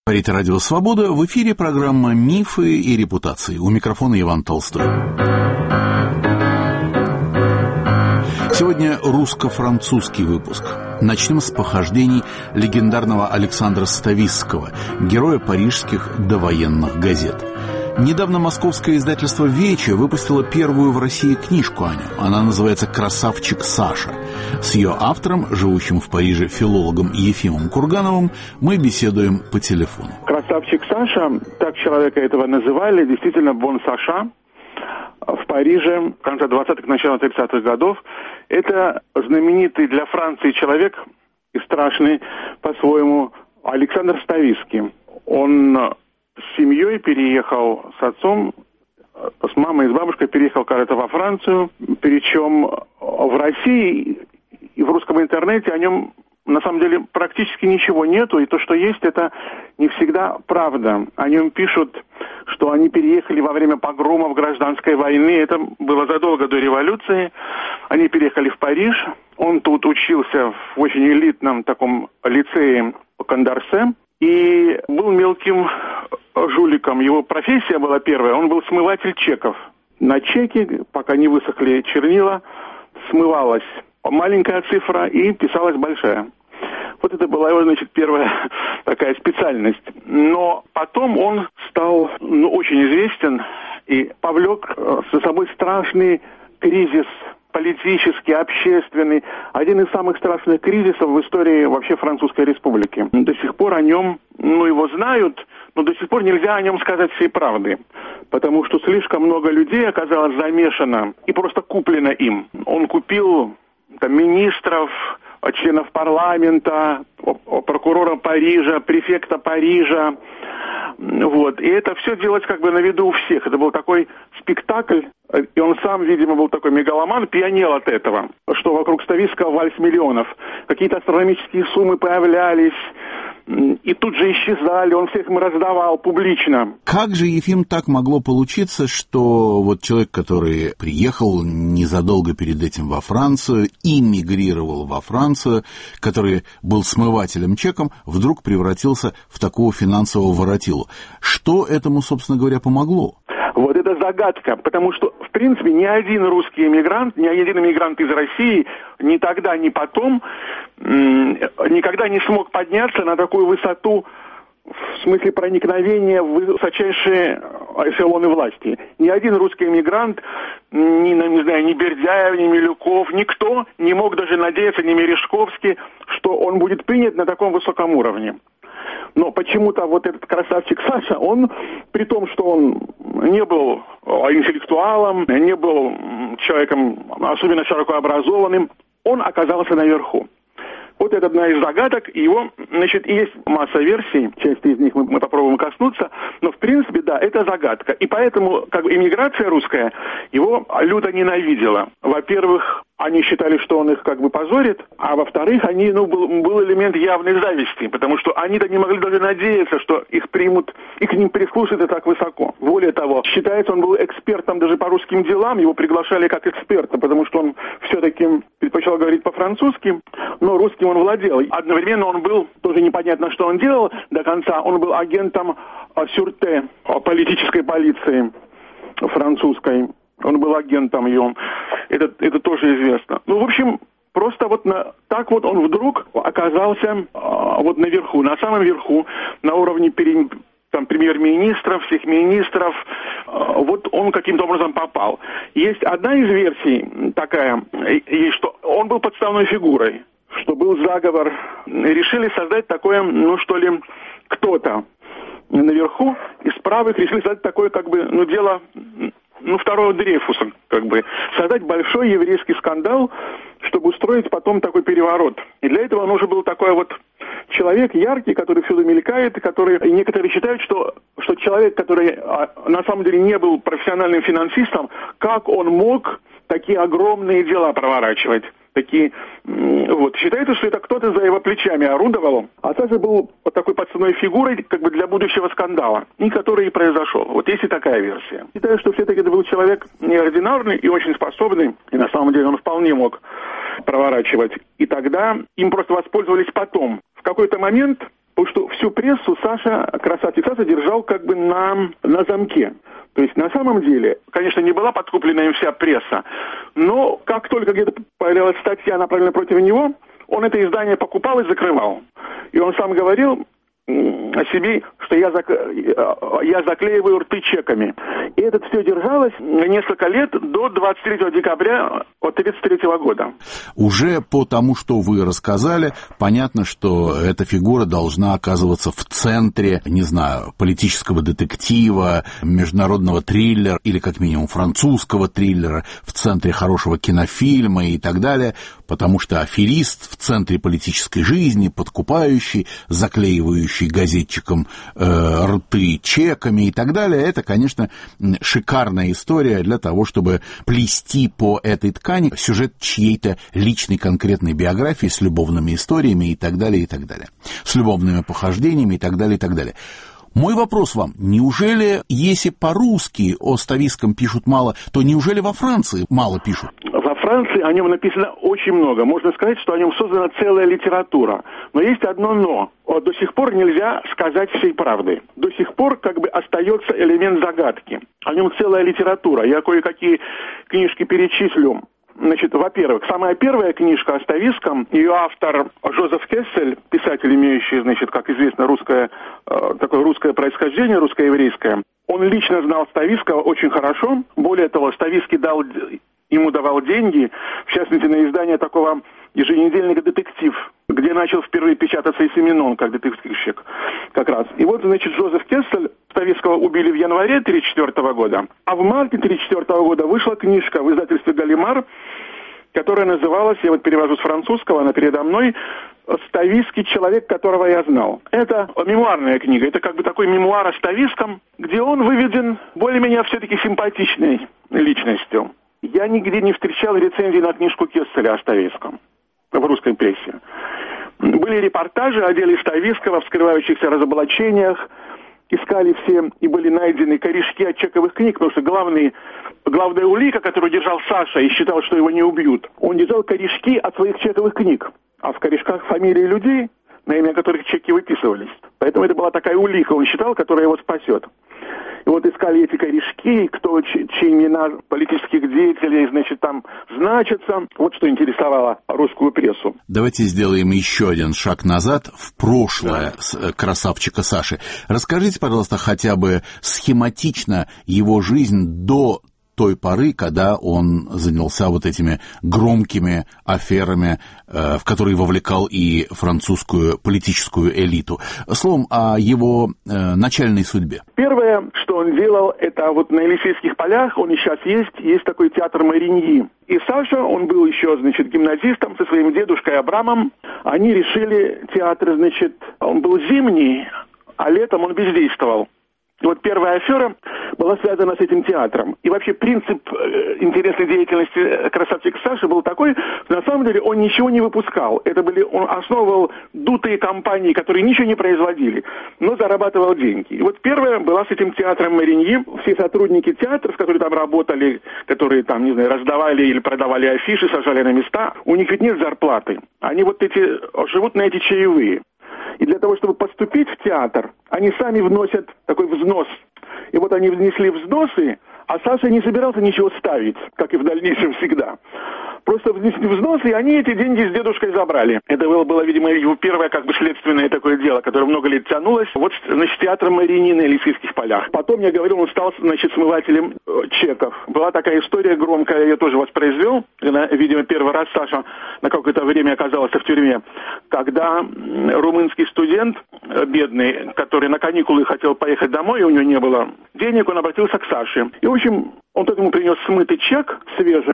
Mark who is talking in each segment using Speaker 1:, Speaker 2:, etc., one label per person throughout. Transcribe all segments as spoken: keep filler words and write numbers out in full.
Speaker 1: Говорит Радио Свобода. В эфире программа «Мифы и репутации». У микрофона Иван Толстой. Сегодня русско-французский выпуск. Начнем с похождений легендарного Александра Ставицкого, героя парижских довоенных газет. Недавно московское издательство «Вече» выпустило первую в России книжку о нем. Она называется «Красавчик Саша». С ее автором, живущим в Париже филологом Ефимом Кургановым, мы беседуем по телефону.
Speaker 2: «Красавчик Саша», так человека этого называли, действительно Бон Саша, в Париже в конце двадцатых, начало тридцатых годов. Это знаменитый для Франции человек и страшный по-своему Александр Ставицкий. Он с семьей переехал, с отцом, с мамой и с бабушкой переехал, кажется, во Францию. Причем в России и в русском интернете о нем на самом деле практически ничего нету. И то, что есть, это не всегда правда. О нем пишут, что они переехали во время погромов гражданской войны. Это было задолго до революции. Они переехали в Париж. Он тут учился в очень элитном таком лицее Кондарсе. И был мелким жуликом. Его профессия была первая. Он был смыватель чеков. На чеки, пока не высохли чернила, смывалась маленькая цифра и писалась большая. Вот это была его, значит, первая такая специальность. Но потом он стал, ну, очень известен и повлек за собой страшный кризис политический, общественный. Один из самых страшных кризисов в истории вообще Французской Республики. До сих пор о нем, ну, его знают, но до сих пор нельзя о нем сказать всей правды. Потому что слишком много людей оказалось замешано и просто куплено им. Он купил там министров, членов парламента, прокурора Парижа, префекта Парижа. Вот. И это все делалось как бы на виду у всех. Это был такой спектакль, и он сам, видимо, был такой мегаломан, пьянел от этого, что вокруг Ставицкого вальс миллионов. Какие-то астрономические суммы появлялись, и тут же исчезали, он всех им раздавал публично.
Speaker 1: Как же, Ефим, так могло получиться, что вот человек, который приехал незадолго перед этим во Францию, иммигрировал во Францию, который был смывателем чеком, вдруг превратился в такого финансового воротилу? Что этому, собственно говоря, помогло?
Speaker 2: Вот это загадка, потому что, в принципе, ни один русский эмигрант, ни один эмигрант из России ни тогда, ни потом м- никогда не смог подняться на такую высоту в смысле проникновения в высочайшие эшелоны власти. Ни один русский эмигрант, ни, не знаю, ни Бердяев, ни Милюков, никто не мог даже надеяться, ни Мережковский, что он будет принят на таком высоком уровне. Но почему-то вот этот красавчик Саша, он, при том, что он не был интеллектуалом, не был человеком особенно широко образованным, он оказался наверху. Вот это одна из загадок, и его, значит, есть масса версий, часть из них мы, мы попробуем коснуться, но, в принципе, да, это загадка. И поэтому, как бы, иммиграция русская его люто ненавидела. Во-первых, они считали, что он их как бы позорит, а во-вторых, они, ну, был, был элемент явной зависти, потому что они-то не могли даже надеяться, что их примут и к ним прислушаются так высоко. Более того, считается, он был экспертом даже по русским делам, его приглашали как эксперта, потому что он все-таки предпочел говорить по-французски, но русским он владел. Одновременно он был, тоже непонятно, что он делал до конца, он был агентом сюрте, политической полиции французской. Он был агентом ее. Это, это тоже известно. Ну, в общем, просто вот на, так вот он вдруг оказался а, вот наверху, на самом верху, на уровне пере, там, премьер-министров, всех министров. А, вот он каким-то образом попал. Есть одна из версий такая, есть, что он был подставной фигурой, что был заговор. Решили создать такое, ну что ли, кто-то наверху, из правых решили создать такое, как бы, ну, дело... ну, второго Дрейфуса, как бы, создать большой еврейский скандал, чтобы устроить потом такой переворот. И для этого нужен был такой вот человек яркий, который всюду мелькает, и который, и некоторые считают, что, что человек, который а, на самом деле не был профессиональным финансистом, как он мог такие огромные дела проворачивать. Такие, вот, считается, что это кто-то за его плечами орудовал, а Саша был вот такой подставной фигурой, как бы, для будущего скандала, и который и произошел. Вот есть и такая версия. Считаю, что все-таки это был человек неординарный и очень способный, и на самом деле он вполне мог проворачивать. И тогда им просто воспользовались потом. В какой-то момент Потому что всю прессу Саша, красавчик Саша, держал как бы на, на замке. То есть на самом деле, конечно, не была подкуплена им вся пресса, но как только где-то появилась статья, направленная против него, он это издание покупал и закрывал. И он сам говорил о себе, что я, зак... я заклеиваю рты чеками. И это все держалось несколько лет до двадцать третьего декабря тридцать третьего года.
Speaker 1: Уже по тому, что вы рассказали, понятно, что эта фигура должна оказываться в центре, не знаю, политического детектива, международного триллера или как минимум французского триллера, в центре хорошего кинофильма и так далее, потому что аферист в центре политической жизни, подкупающий, заклеивающий газетчикам э, рты чеками и так далее, это, конечно, шикарная история для того, чтобы плести по этой ткани сюжет чьей-то личной конкретной биографии с любовными историями и так далее, и так далее, с любовными похождениями и так далее, и так далее. Мой вопрос вам, неужели, если по-русски о Ставицком пишут мало, то неужели во Франции мало пишут?
Speaker 2: Во Франции о нем написано очень много. Можно сказать, что о нем создана целая литература. Но есть одно «но». До сих пор нельзя сказать всей правды. До сих пор как бы остается элемент загадки. О нем целая литература. Я кое-какие книжки перечислю. Значит, во-первых, самая первая книжка о Ставицком, ее автор Жозеф Кессель, писатель, имеющий, значит, как известно, русское, э, такое русское происхождение, русско-еврейское. Он лично знал Ставицкого очень хорошо. Более того, Ставицкий дал, ему давал деньги, в частности, на издание такого еженедельника «Детектив», где начал впервые печататься и Семенон, как детективщик, как раз. И вот, значит, Жозеф Кессель, Ставицкого убили в январе тысяча девятьсот тридцать четвёртого года, а в марте тысяча девятьсот тридцать четвёртого года вышла книжка в издательстве «Галимар», которая называлась, я вот перевожу с французского, она передо мной, «Ставицкий человек, которого я знал». Это мемуарная книга, это как бы такой мемуар о Ставицком, где он выведен более-менее все-таки симпатичной личностью. Я нигде не встречал рецензии на книжку Кесселя о Ставицком в русской прессе. Были репортажи о деле Ставицкого, вскрывающихся разоблачениях, искали все и были найдены корешки от чековых книг, потому что главный, главная улика, которую держал Саша и считал, что его не убьют, он держал корешки от своих чековых книг, а в корешках фамилии людей, на имя которых чеки выписывались. Поэтому это была такая улика, он считал, которая его спасет. И вот искали эти корешки, кто, чьи имена политических деятелей, значит, там значатся. Вот что интересовало русскую прессу.
Speaker 1: Давайте сделаем еще один шаг назад в прошлое да. красавчика Саши. Расскажите, пожалуйста, хотя бы схематично его жизнь до той поры, когда он занялся вот этими громкими аферами, в которые вовлекал и французскую политическую элиту. Словом, о его начальной судьбе.
Speaker 2: Первое, что он делал, это вот на Елисейских полях, он и сейчас есть, есть такой театр Мариньи. И Саша, он был еще, значит, гимназистом со своим дедушкой Абрамом. Они решили театр, значит, он был зимний, а летом он бездействовал. И вот первая афера была связана с этим театром. И вообще принцип э, интересной деятельности красавчика Саши был такой, что на самом деле он ничего не выпускал. Это были, он основывал дутые компании, которые ничего не производили, но зарабатывал деньги. И вот первая была с этим театром Мариньи. Все сотрудники театров, которые там работали, которые там, не знаю, раздавали или продавали афиши, сажали на места, у них ведь нет зарплаты. Они вот эти, живут на эти чаевые. И для того, чтобы поступить в театр, они сами вносят такой взнос. И вот они внесли взносы, а Саша не собирался ничего ставить, как и в дальнейшем всегда. Просто внесли взносы, и они эти деньги с дедушкой забрали. Это было, было, видимо, его первое как бы следственное такое дело, которое много лет тянулось. Вот, значит, театр Мариньи на Елисейских полях. Потом, я говорил, он стал, значит, смывателем э, чеков. Была такая история громкая, я ее тоже воспроизвел. Когда, видимо, первый раз Саша на какое-то время оказался в тюрьме. Когда румынский студент, э, бедный, который на каникулы хотел поехать домой, и у него не было денег, он обратился к Саше. И, в общем, он тот ему принес смытый чек, свежий.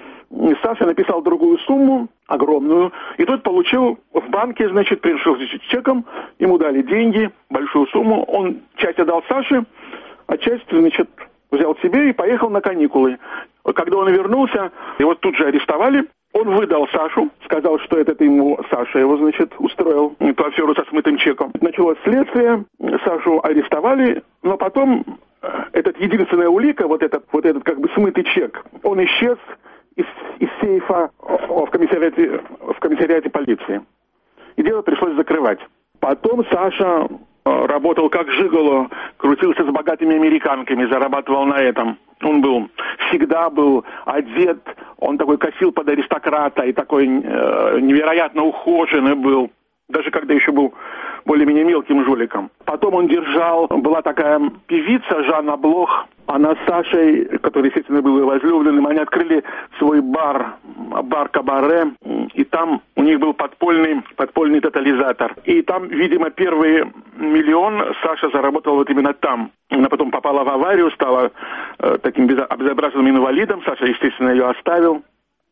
Speaker 2: Саша написал другую сумму, огромную, и тот получил в банке, значит, пришел с чеком, ему дали деньги, большую сумму, он часть отдал Саше, а часть, значит, взял себе и поехал на каникулы. Когда он вернулся, его тут же арестовали, он выдал Сашу, сказал, что это ему Саша его, значит, устроил эту аферу со смытым чеком. Началось следствие, Сашу арестовали, но потом этот единственная улика, вот этот, вот этот как бы смытый чек, он исчез из, из сейфа в комиссариате, в комиссариате полиции. И дело пришлось закрывать. Потом Саша работал как жиголо, крутился с богатыми американками, зарабатывал на этом. Он был, всегда был одет, он такой косил под аристократа и такой э, невероятно ухоженный был, даже когда еще был более-менее мелким жуликом. Потом он держал, была такая певица Жанна Блох, она с Сашей, который, естественно, был ее возлюбленным, они открыли свой бар, бар-кабаре, и там у них был подпольный, подпольный тотализатор. И там, видимо, первый миллион Саша заработал вот именно там. Она потом попала в аварию, стала э, таким безобразным инвалидом. Саша, естественно, ее оставил.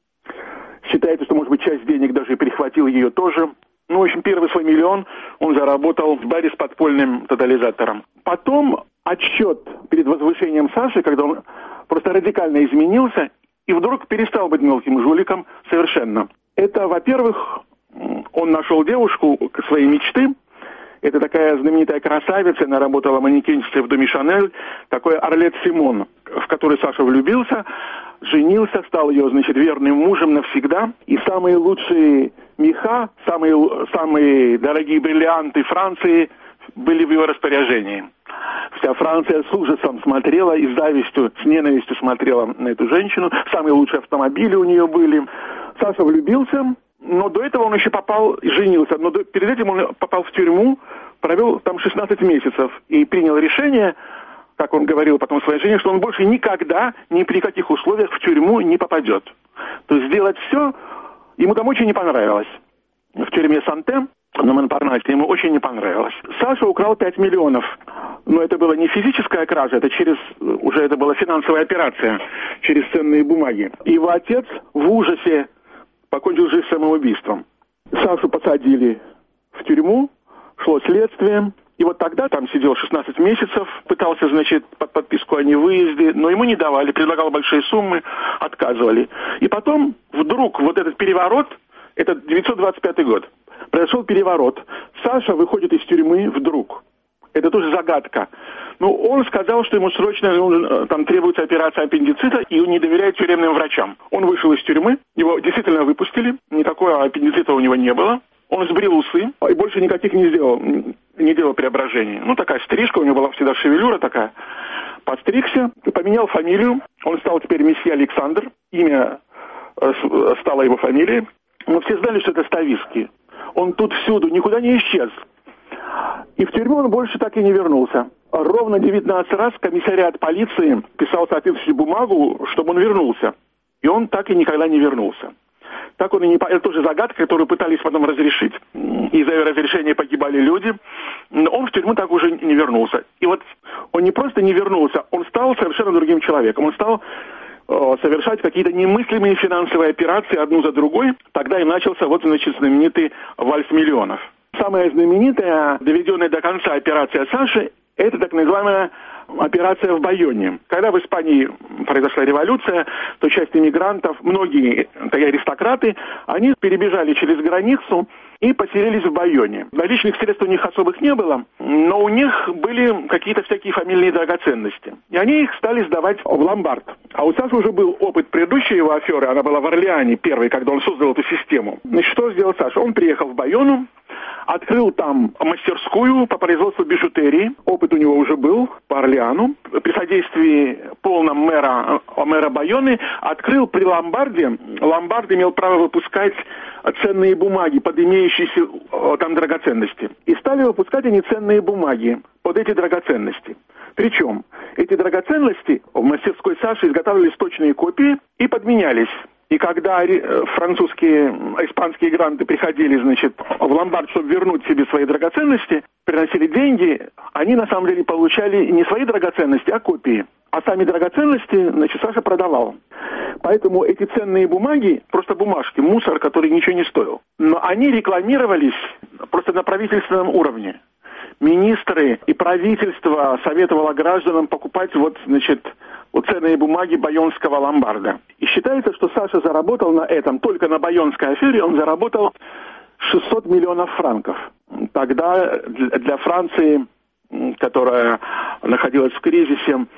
Speaker 2: Считается, что, может быть, часть денег даже и перехватил ее тоже. Ну, в общем, первый свой миллион он заработал в баре с подпольным тотализатором. Потом отсчет перед возвышением Саши, когда он просто радикально изменился и вдруг перестал быть мелким жуликом совершенно. Это, во-первых, он нашел девушку своей мечты. Это такая знаменитая красавица, она работала манекенщицей в доме Шанель, такой Арлет Симон, в которой Саша влюбился, женился, стал ее, значит, верным мужем навсегда. И самые лучшие меха, самые, самые дорогие бриллианты Франции были в его распоряжении. Вся Франция с ужасом смотрела и с завистью, с ненавистью смотрела на эту женщину. Самые лучшие автомобили у нее были. Саша влюбился, но до этого он еще попал и женился. Но до, перед этим он попал в тюрьму, провел там шестнадцать месяцев и принял решение, как он говорил потом в своей жене, что он больше никогда, ни при каких условиях в тюрьму не попадет. То есть сделать все, ему там очень не понравилось. В тюрьме Санте на Монпарнасе ему очень не понравилось. Саша украл пять миллионов. Но это была не физическая кража, это через, уже это была финансовая операция, через ценные бумаги. И его отец в ужасе покончил жизнь самоубийством. Сашу посадили в тюрьму, шло следствие. И вот тогда там сидел шестнадцать месяцев, пытался, значит, под подписку о невыезде, но ему не давали, предлагал большие суммы, отказывали. И потом вдруг вот этот переворот, это девятьсот двадцать пятый год, произошел переворот. Саша выходит из тюрьмы вдруг. Это тоже загадка. Ну, он сказал, что ему срочно нужен, там требуется операция аппендицита, и он не доверяет тюремным врачам. Он вышел из тюрьмы, его действительно выпустили, никакого аппендицита у него не было. Он сбрил усы и больше никаких не сделал, не делал преображений. Ну, такая стрижка, у него была всегда шевелюра такая. Подстригся, поменял фамилию, он стал теперь месье Александр, имя стало его фамилией. Но все знали, что это Ставицкий. Он тут всюду, никуда не исчез. И в тюрьму он больше так и не вернулся. Ровно девятнадцать раз комиссариат полиции писал соответствующую бумагу, чтобы он вернулся. И он так и никогда не вернулся. Так он и не... Это тоже загадка, которую пытались потом разрешить. Из-за ее разрешения погибали люди. Но он в тюрьму так уже не вернулся. И вот он не просто не вернулся, он стал совершенно другим человеком. Он стал э, совершать какие-то немыслимые финансовые операции одну за другой. Тогда и начался вот, значит, знаменитый вальс миллионов. Самая знаменитая, доведенная до конца операция Саши, это так называемая операция в Байоне. Когда в Испании произошла революция, то часть иммигрантов, многие такие аристократы, они перебежали через границу и поселились в Байоне. Наличных средств у них особых не было, но у них были какие-то всякие фамильные драгоценности. И они их стали сдавать в ломбард. А у Саши уже был опыт предыдущей его аферы, она была в Орлеане первой, когда он создал эту систему. Значит, что сделал Саша? Он приехал в Байону, открыл там мастерскую по производству бижутерии. Опыт у него уже был по Орлеану. При содействии полном мэра, мэра Байоны открыл при ломбарде. Ломбард имел право выпускать ценные бумаги под имеющиеся там драгоценности. И стали выпускать они ценные бумаги под эти драгоценности. Причем эти драгоценности в мастерской Саши изготавливались точные копии и подменялись. И когда французские, испанские гранты приходили, значит, в ломбард, чтобы вернуть себе свои драгоценности, приносили деньги, они на самом деле получали не свои драгоценности, а копии. А сами драгоценности, значит, Саша продавал. Поэтому эти ценные бумаги, просто бумажки, мусор, который ничего не стоил. Но они рекламировались просто на правительственном уровне. Министры и правительство советовало гражданам покупать вот, значит, вот ценные бумаги байонского ломбарда. И считается, что Саша заработал на этом, только на байонской афере он заработал шестьсот миллионов франков. Тогда для Франции, которая находилась в кризисе,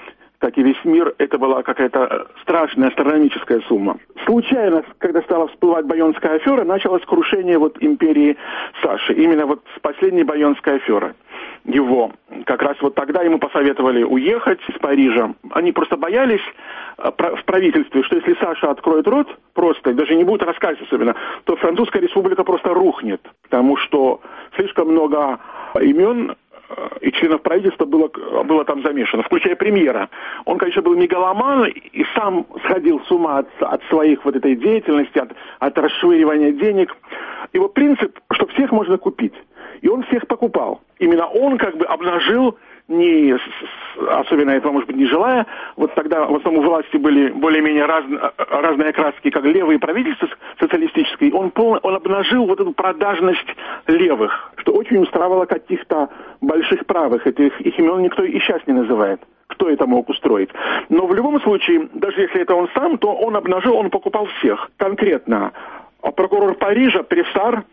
Speaker 2: так и весь мир, это была какая-то страшная астрономическая сумма. Случайно, когда стала всплывать Байонская афера, началось крушение вот империи Саши. Именно вот с последней Байонской аферы. Его. Как раз вот тогда ему посоветовали уехать из Парижа. Они просто боялись в правительстве, что если Саша откроет рот просто, даже не будет рассказывать особенно, то Французская республика просто рухнет. Потому что слишком много имен и членов правительства было, было там замешано, включая премьера. Он, конечно, был мегаломан и сам сходил с ума от, от своих вот этой деятельности, от, от расшвыривания денег. Его принцип, что всех можно купить. И он всех покупал. Именно он как бы обнажил, не, особенно этого, может быть, не желая, вот тогда в основном у власти были более-менее раз, разные окраски, как левые правительства социалистические, он, полно, он обнажил вот эту продажность левых, что очень устраивало каких-то больших правых. Этих, их имен никто и сейчас не называет. Кто это мог устроить. Но в любом случае, даже если это он сам, то он обнажил, он покупал всех. Конкретно, прокурор Парижа, Прессар,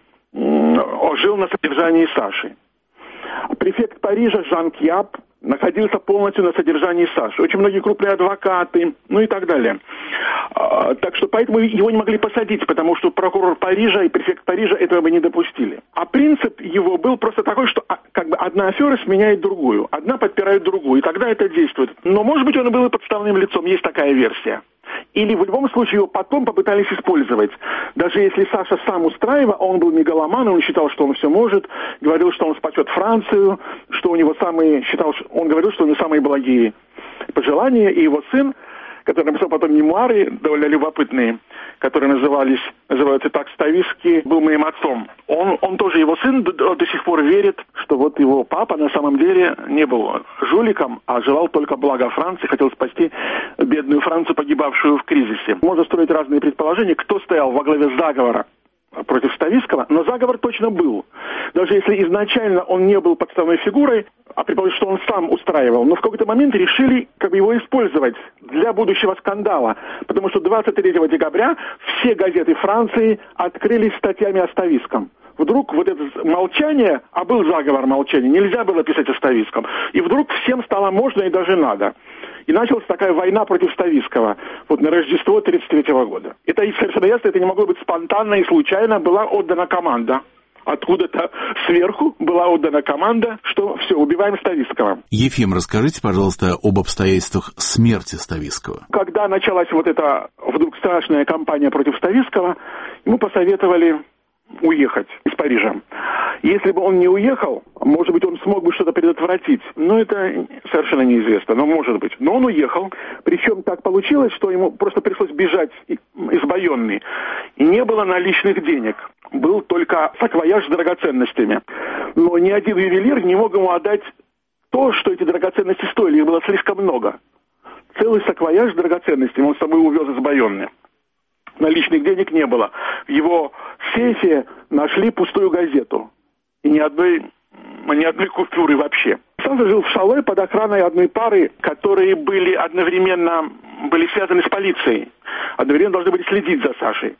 Speaker 2: жил на содержании Саши. Префект Парижа Жан Кьяп находился полностью на содержании Саши. Очень многие крупные адвокаты, ну и так далее. А, так что поэтому его не могли посадить, потому что прокурор Парижа и префект Парижа этого бы не допустили. А принцип его был просто такой, что как бы одна афера сменяет другую, одна подпирает другую, и тогда это действует. Но, может быть, он и был и подставным лицом, есть такая версия. Или в любом случае его потом попытались использовать. Даже если Саша сам устраивал, он был мегаломан, он считал, что он все может, говорил, что он спасет Францию, что у него самые, считал, он говорил, что у него самые благие пожелания, и его сын, который написал потом мемуары, довольно любопытные, которые назывались, называются так, Ставицкий, был моим отцом. Он, он тоже, его сын, до, до сих пор верит, что вот его папа на самом деле не был жуликом, а желал только блага Франции, хотел спасти бедную Францию, погибавшую в кризисе. Можно строить разные предположения, кто стоял во главе заговора против Ставицкого, но заговор точно был. Даже если изначально он не был подставной фигурой, а предположить, что он сам устраивал, но в какой-то момент решили как бы его использовать для будущего скандала, потому что двадцать третьего декабря все газеты Франции открылись статьями о Ставицком. Вдруг вот это молчание, а был заговор молчания, нельзя было писать о Ставицком, и вдруг всем стало можно и даже надо. И началась такая война против Ставицкого, вот на Рождество тридцать третьего года. Это совершенно ясно, это не могло быть спонтанно и случайно, была отдана команда. Откуда-то сверху была отдана команда, что все, убиваем Ставицкого.
Speaker 1: Ефим, расскажите, пожалуйста, об обстоятельствах смерти Ставицкого.
Speaker 2: Когда началась вот эта вдруг страшная кампания против Ставицкого, ему посоветовали уехать из Парижа. Если бы он не уехал, может быть, он смог бы что-то предотвратить. Но это совершенно неизвестно, но может быть. Но он уехал, причем так получилось, что ему просто пришлось бежать из Байонны. И не было наличных денег. Был только саквояж с драгоценностями. Но ни один ювелир не мог ему отдать то, что эти драгоценности стоили. Их было слишком много. Целый саквояж с драгоценностями он с собой увез из Байонны. Наличных денег не было. В его сейфе нашли пустую газету. И ни одной, ни одной купюры вообще. Саша жил в шале под охраной одной пары, которые были одновременно были связаны с полицией. Одновременно должны были следить за Сашей.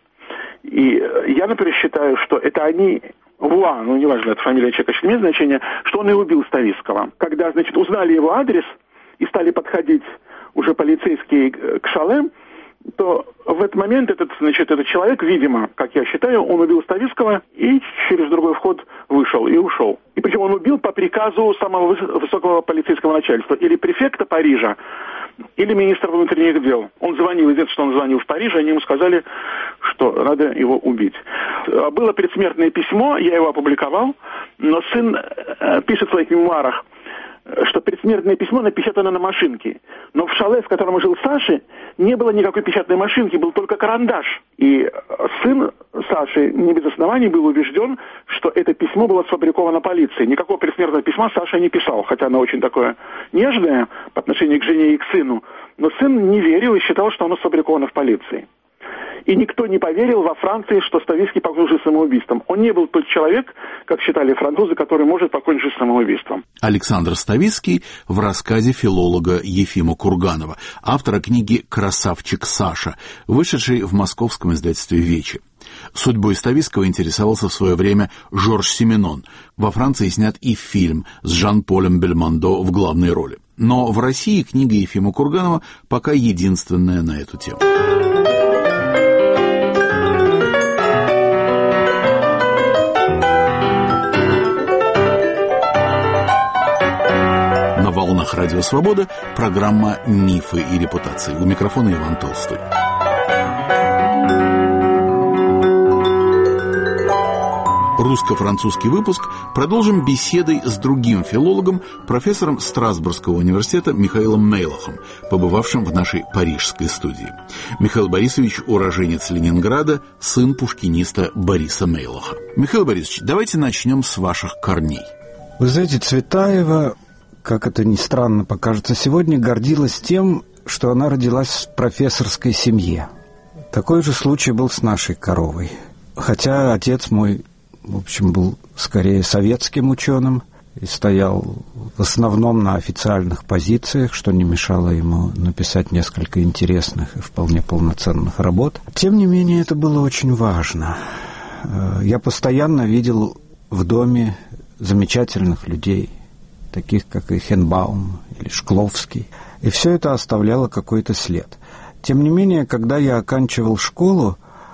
Speaker 2: И я, например, считаю, что это они... Вуа, ну неважно, это фамилия человека, не имеет значения, что он и убил Ставицкого. Когда, значит, узнали его адрес и стали подходить уже полицейские к шале, то в этот момент этот, значит, этот человек, видимо, как я считаю, он убил Ставицкого и через другой вход вышел и ушел. И причем он убил по приказу самого высокого полицейского начальства, или префекта Парижа, или министра внутренних дел. Он звонил, известно, что он звонил в Париж, они ему сказали, что надо его убить. Было предсмертное письмо, я его опубликовал, но сын пишет в своих мемуарах, что предсмертное письмо напечатано на машинке. Но в шале, в котором жил Саша, не было никакой печатной машинки, был только карандаш. И сын Саши не без оснований был убежден, что это письмо было сфабриковано полицией. Никакого предсмертного письма Саша не писал, хотя оно очень такое нежное по отношению к жене и к сыну. Но сын не верил и считал, что оно сфабриковано в полиции. И никто не поверил во Франции, что Ставицкий покончил самоубийством. Он не был тот человек, как считали французы, который может покончить самоубийством.
Speaker 1: Александр Ставицкий в рассказе филолога Ефима Курганова, автора книги «Красавчик Саша», вышедшей в московском издательстве «Вечи». Судьбой Ставицкого интересовался в свое время Жорж Сименон. Во Франции снят и фильм с Жан-Полем Бельмондо в главной роли. Но в России книга Ефима Курганова пока единственная на эту тему. На волнах Радио Свобода программа «Мифы и репутации». У микрофона Иван Толстой. Русско-французский выпуск продолжим беседой с другим филологом, профессором Страсбургского университета Михаилом Мейлахом, побывавшим в нашей парижской студии. Михаил Борисович – уроженец Ленинграда, сын пушкиниста Бориса Мейлаха. Михаил Борисович, давайте начнем с ваших корней.
Speaker 3: Вы знаете, Цветаева, как это ни странно покажется сегодня, гордилась тем, что она родилась в профессорской семье. Такой же случай был с нашей коровой. Хотя отец мой, в общем, был скорее советским ученым и стоял в основном на официальных позициях, что не мешало ему написать несколько интересных и вполне полноценных работ. Тем не менее, это было очень важно. Я постоянно видел в доме замечательных людей, таких как Эйхенбаум или Шкловский, и все это оставляло какой-то след. Тем не менее, когда я оканчивал школу,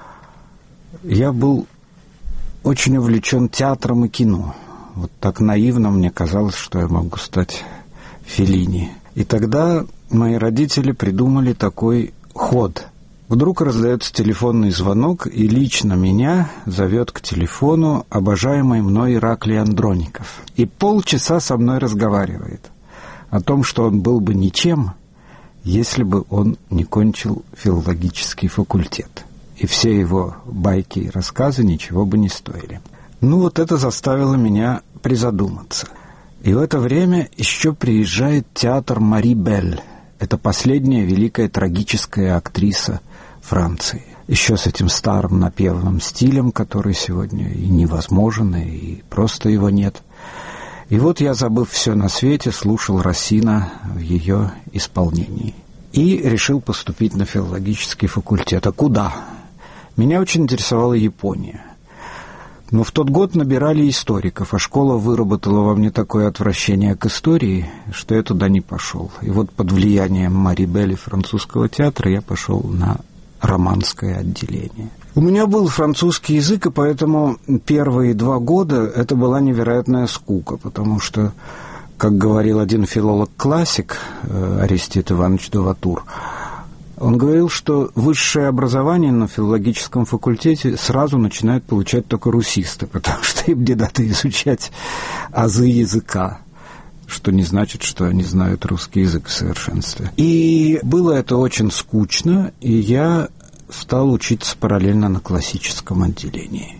Speaker 3: я был очень увлечен театром и кино. Вот так наивно мне казалось, что я могу стать Феллини. И тогда мои родители придумали такой ход. Вдруг раздается телефонный звонок, и лично меня зовет к телефону обожаемый мной Ираклий Андроников. И полчаса со мной разговаривает о том, что он был бы ничем, если бы он не кончил филологический факультет. И все его байки и рассказы ничего бы не стоили. Ну, вот это заставило меня призадуматься. И в это время еще приезжает театр Мари Бель. Это последняя великая трагическая актриса Франции. Еще с этим старым напевным стилем, который сегодня и невозможен, и просто его нет. И вот я, забыв все на свете, слушал Рассина в ее исполнении. И решил поступить на филологический факультет. А куда? Меня очень интересовала Япония. Но в тот год набирали историков, а школа выработала во мне такое отвращение к истории, что я туда не пошел. И вот под влиянием Мари Бель и французского театра я пошел на романское отделение. У меня был французский язык, и поэтому первые два года это была невероятная скука, потому что, как говорил один филолог-классик, Арестит Иванович Доватур, он говорил, что высшее образование на филологическом факультете сразу начинают получать только русисты, потому что им не надо изучать азы языка, что не значит, что они знают русский язык в совершенстве. И было это очень скучно, и я стал учиться параллельно на классическом отделении.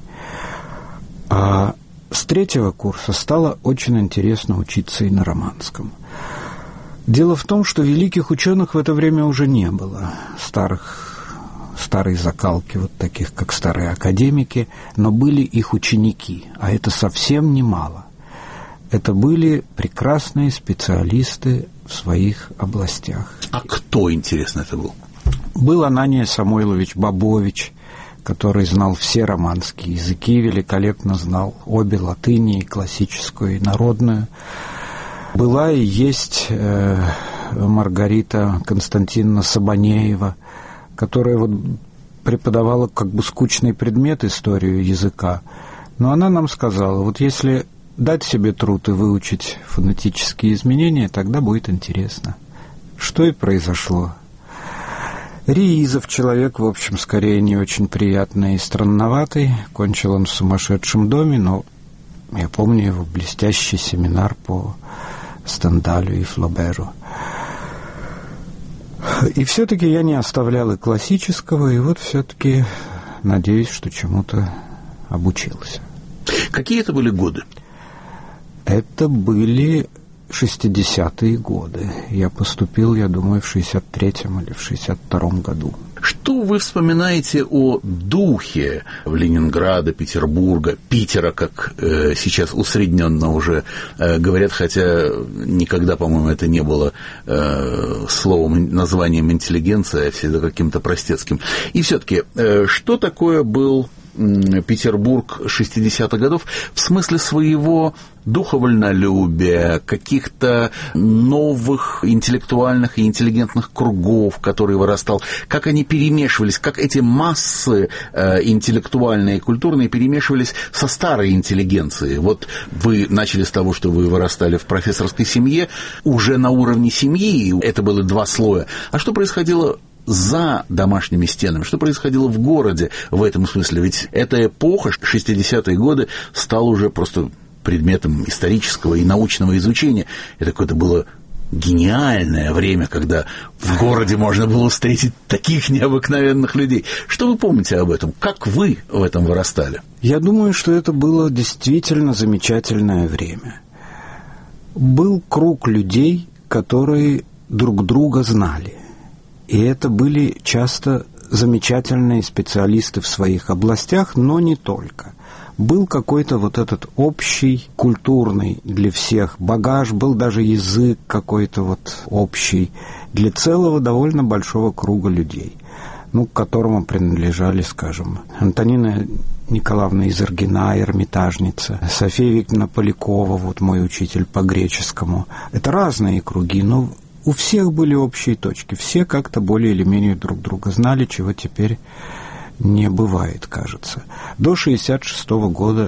Speaker 3: А с третьего курса стало очень интересно учиться и на романском. Дело в том, что великих ученых в это время уже не было, старых, старой закалки, вот таких, как старые академики, но были их ученики, а это совсем немало. Это были прекрасные специалисты в своих областях.
Speaker 1: А кто, интересно, это был?
Speaker 3: Был Анания Самойлович Бабович, который знал все романские языки, великолепно знал обе латыни, и классическую, и народную. Была и есть э, Маргарита Константиновна Сабанеева, которая вот преподавала как бы скучный предмет историю языка. Но она нам сказала, вот если дать себе труд и выучить фонетические изменения, тогда будет интересно. Что и произошло. Риизов человек, в общем, скорее не очень приятный и странноватый. Кончил он в сумасшедшем доме, но я помню его блестящий семинар по Стендалю и Флоберу. И все-таки я не оставлял и классического, и вот все-таки надеюсь, что чему-то обучился.
Speaker 1: Какие это были годы?
Speaker 3: Это были шестидесятые годы. Я поступил, я думаю, в шестьдесят третьем или в шестьдесят втором году.
Speaker 1: Что вы вспоминаете о духе Ленинграда, Петербурга, Питера, как э, сейчас усредненно уже э, говорят, хотя никогда, по-моему, это не было э, словом, названием интеллигенция, а всегда каким-то простецким. И все-таки, э, что такое был Петербург шестидесятых годов в смысле своего духа вольнолюбия, каких-то новых интеллектуальных и интеллигентных кругов, которые вырастал, как они перемешивались, как эти массы э, интеллектуальные и культурные перемешивались со старой интеллигенцией. Вот вы начали с того, что вы вырастали в профессорской семье, уже на уровне семьи, это было два слоя. А что происходило за домашними стенами, что происходило в городе в этом смысле? Ведь эта эпоха, шестидесятые годы, стала уже просто предметом исторического и научного изучения. Это какое-то было гениальное время, когда в городе можно было встретить таких необыкновенных людей. Что вы помните об этом? Как вы в этом вырастали?
Speaker 3: Я думаю, что это было действительно замечательное время. Был круг людей, которые друг друга знали. И это были часто замечательные специалисты в своих областях, но не только. Был какой-то вот этот общий, культурный для всех багаж, был даже язык какой-то вот общий для целого довольно большого круга людей, ну, к которому принадлежали, скажем, Антонина Николаевна Изергина, эрмитажница, София Викторовна Полякова, вот мой учитель по греческому. Это разные круги, но у всех были общие точки, все как-то более или менее друг друга знали, чего теперь не бывает, кажется. До шестьдесят шестого года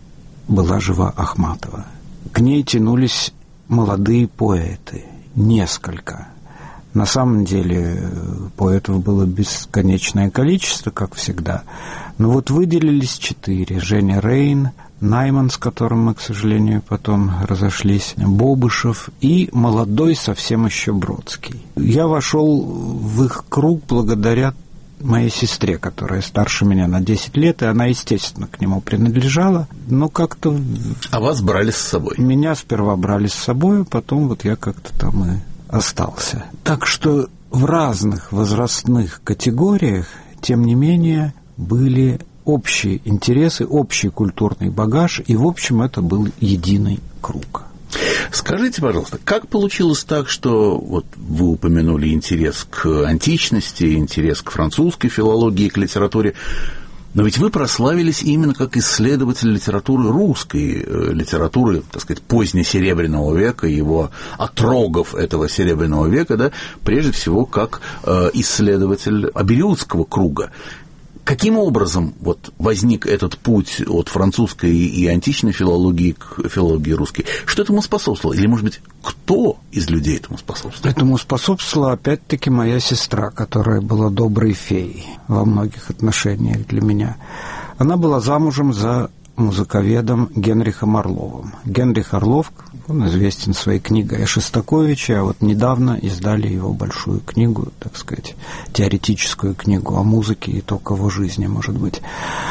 Speaker 3: была жива Ахматова. К ней тянулись молодые поэты, несколько. На самом деле поэтов было бесконечное количество, как всегда. Но вот выделились четыре. Женя Рейн, Найман, с которым мы, к сожалению, потом разошлись, Бобышев и молодой совсем еще Бродский. Я вошел в их круг благодаря моей сестре, которая старше меня на десять лет, и она, естественно, к нему принадлежала, но как-то...
Speaker 1: А вас брали с собой?
Speaker 3: Меня сперва брали с собой, а потом вот я как-то там и остался. Так что в разных возрастных категориях, тем не менее, были общие интересы, общий культурный багаж, и, в общем, это был единый круг.
Speaker 1: Скажите, пожалуйста, как получилось так, что вот вы упомянули интерес к античности, интерес к французской филологии, к литературе, но ведь вы прославились именно как исследователь литературы русской, литературы, так сказать, позднесеребряного века, его отрогов этого серебряного века, да, прежде всего как исследователь абериутского круга. Каким образом вот возник этот путь от французской и античной филологии к филологии русской? Что этому способствовало? Или, может быть, кто из людей этому способствовал?
Speaker 3: Этому способствовала, опять-таки, моя сестра, которая была доброй феей во многих отношениях для меня. Она была замужем за музыковедом Генрихом Орловым. Генрих Орлов, он известен своей книгой о Шостаковиче, а вот недавно издали его большую книгу, так сказать, теоретическую книгу о музыке и только его жизни, может быть.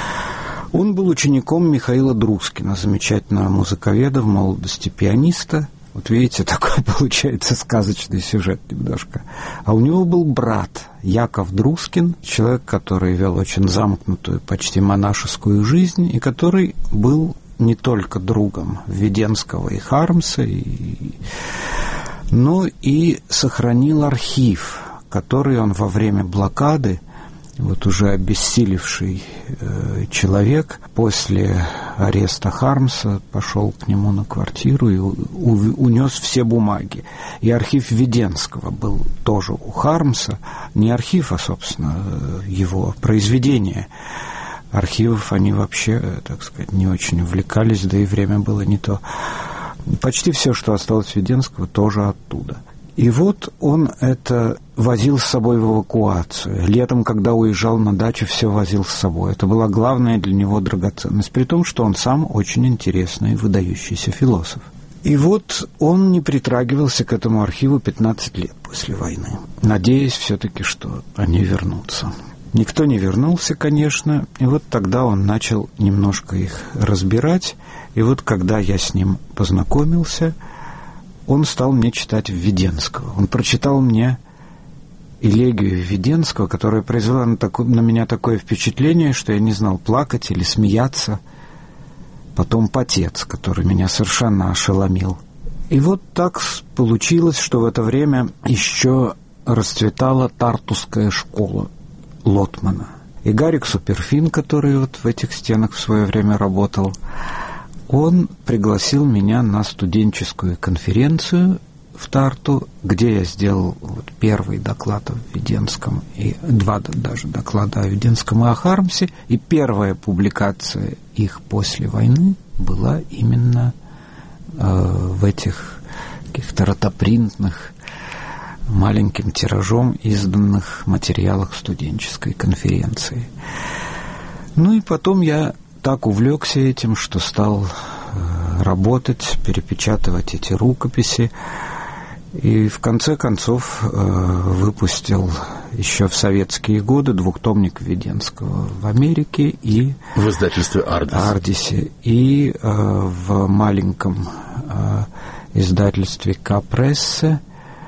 Speaker 3: Он был учеником Михаила Друскина, замечательного музыковеда, в молодости пианиста. Вот видите, такой получается сказочный сюжет немножко. А у него был брат Яков Друскин, человек, который вел очень замкнутую, почти монашескую жизнь, и который был не только другом Введенского и Хармса, и... но и сохранил архив, который он во время блокады, вот уже обессилевший э, человек, после ареста Хармса пошел к нему на квартиру и у, у, унес все бумаги. И архив Введенского был тоже у Хармса, не архив, а, собственно, его произведения. Архивов они вообще, так сказать, не очень увлекались, да и время было не то. Почти все, что осталось Введенского, тоже оттуда. И вот он это возил с собой в эвакуацию. Летом, когда уезжал на дачу, все возил с собой. Это была главная для него драгоценность, при том, что он сам очень интересный, выдающийся философ. И вот он не притрагивался к этому архиву пятнадцать лет после войны, надеясь все-таки, что они вернутся. Никто не вернулся, конечно, и вот тогда он начал немножко их разбирать, и вот когда я с ним познакомился, он стал мне читать Введенского. Он прочитал мне элегию Введенского, которая произвела на, таку, на меня такое впечатление, что я не знал, плакать или смеяться. Потом «Потец», который меня совершенно ошеломил. И вот так получилось, что в это время еще расцветала Тартусская школа Лотмана. И Гарик Суперфин, который вот в этих стенах в свое время работал, он пригласил меня на студенческую конференцию в Тарту, где я сделал вот первый доклад о Введенском, и два даже доклада о Введенском и о Хармсе, и первая публикация их после войны была именно э, в этих каких-то ротопринтных, маленьким тиражом изданных материалах студенческой конференции. Ну и потом я так увлекся этим, что стал э, работать, перепечатывать эти рукописи, и в конце концов э, выпустил еще в советские годы двухтомник Введенского в Америке и
Speaker 1: в издательстве «Ардис».
Speaker 3: «Ардисе», и э, в маленьком э, издательстве «К-прессе»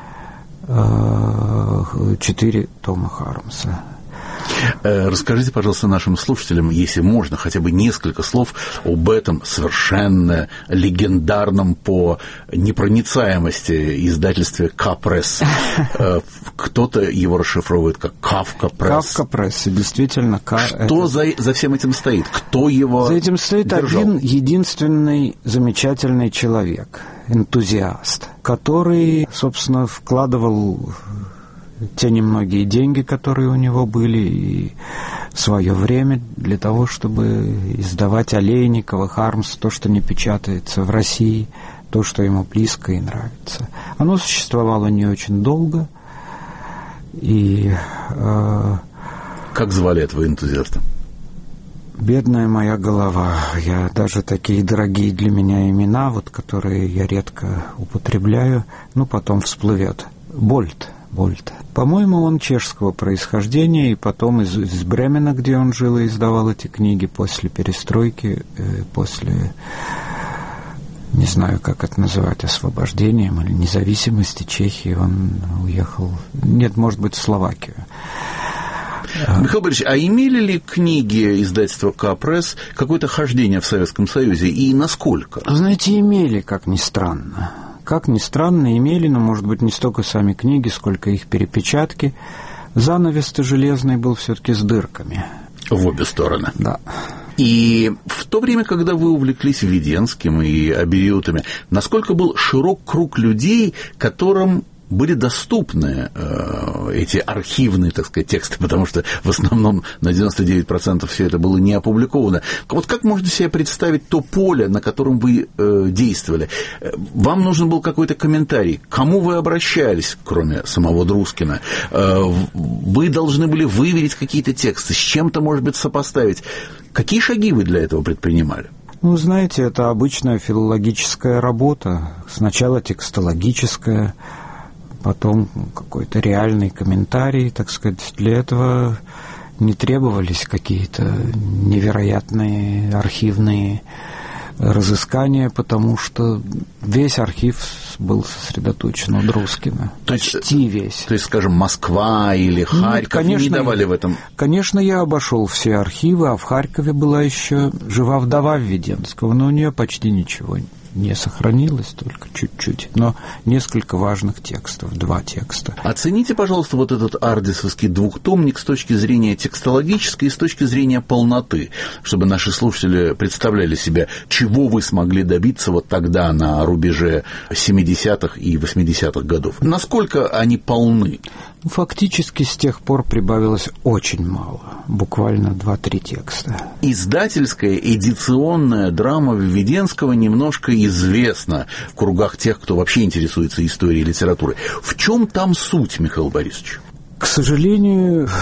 Speaker 3: э, четыре тома Хармса.
Speaker 1: Расскажите, пожалуйста, нашим слушателям, если можно, хотя бы несколько слов об этом совершенно легендарном по непроницаемости издательстве «К-пресс». Кто-то его расшифровывает как «Кавка-пресс».
Speaker 3: «Кавка-пресс», действительно. К...
Speaker 1: Что это... за, за всем этим стоит? Кто его
Speaker 3: За этим стоит держал? Один единственный замечательный человек, энтузиаст, который, собственно, вкладывал те немногие деньги, которые у него были, и свое время для того, чтобы издавать Олейникова, Хармс, то, что не печатается в России, то, что ему близко и нравится. Оно существовало не очень долго, и... Э,
Speaker 1: как звали этого энтузиаста?
Speaker 3: Бедная моя голова. Я даже такие дорогие для меня имена, вот, которые я редко употребляю, ну, потом всплывет. Больт. Больт. По-моему, он чешского происхождения, и потом из, из Бремена, где он жил и издавал эти книги после перестройки, э, после, не знаю, как это называть, освобождением или независимости Чехии, он уехал, нет, может быть, в Словакию.
Speaker 1: Михаил Борисович, а имели ли книги издательства «К-пресс» какое-то хождение в Советском Союзе, и насколько?
Speaker 3: Знаете, имели, как ни странно. Как ни странно, имели, но, может быть, не столько сами книги, сколько их перепечатки. Занавес-то железный был все-таки с дырками.
Speaker 1: В обе стороны.
Speaker 3: Да.
Speaker 1: И в то время, когда вы увлеклись Введенским и абериутами, насколько был широк круг людей, которым были доступны э, эти архивные, так сказать, тексты, потому что в основном на девяносто девять процентов все это было не опубликовано. Вот как можно себе представить то поле, на котором вы э, действовали? Вам нужен был какой-то комментарий. К кому вы обращались, кроме самого Друскина? Э, вы должны были выверить какие-то тексты, с чем-то, может быть, сопоставить. Какие шаги вы для этого предпринимали?
Speaker 3: Ну, знаете, это обычная филологическая работа. Сначала текстологическая, потом какой-то реальный комментарий, так сказать. Для этого не требовались какие-то невероятные архивные разыскания, потому что весь архив был сосредоточен у Друскина.
Speaker 1: То
Speaker 3: Почти
Speaker 1: есть,
Speaker 3: весь.
Speaker 1: То есть, скажем, Москва или Харьков, ну, конечно, не давали в этом?
Speaker 3: Конечно, я обошел все архивы, а в Харькове была еще жива вдова Введенского, но у нее почти ничего не сохранилось, только чуть-чуть, но несколько важных текстов, два текста.
Speaker 1: Оцените, пожалуйста, вот этот ардисовский двухтомник с точки зрения текстологической и с точки зрения полноты, чтобы наши слушатели представляли себе, чего вы смогли добиться вот тогда на рубеже семидесятых и восьмидесятых годов. Насколько они полны?
Speaker 3: Фактически с тех пор прибавилось очень мало, буквально два-три текста.
Speaker 1: Издательская, эдиционная драма Введенского немножко известна в кругах тех, кто вообще интересуется историей литературы. В чем там суть, Михаил Борисович?
Speaker 3: К сожалению,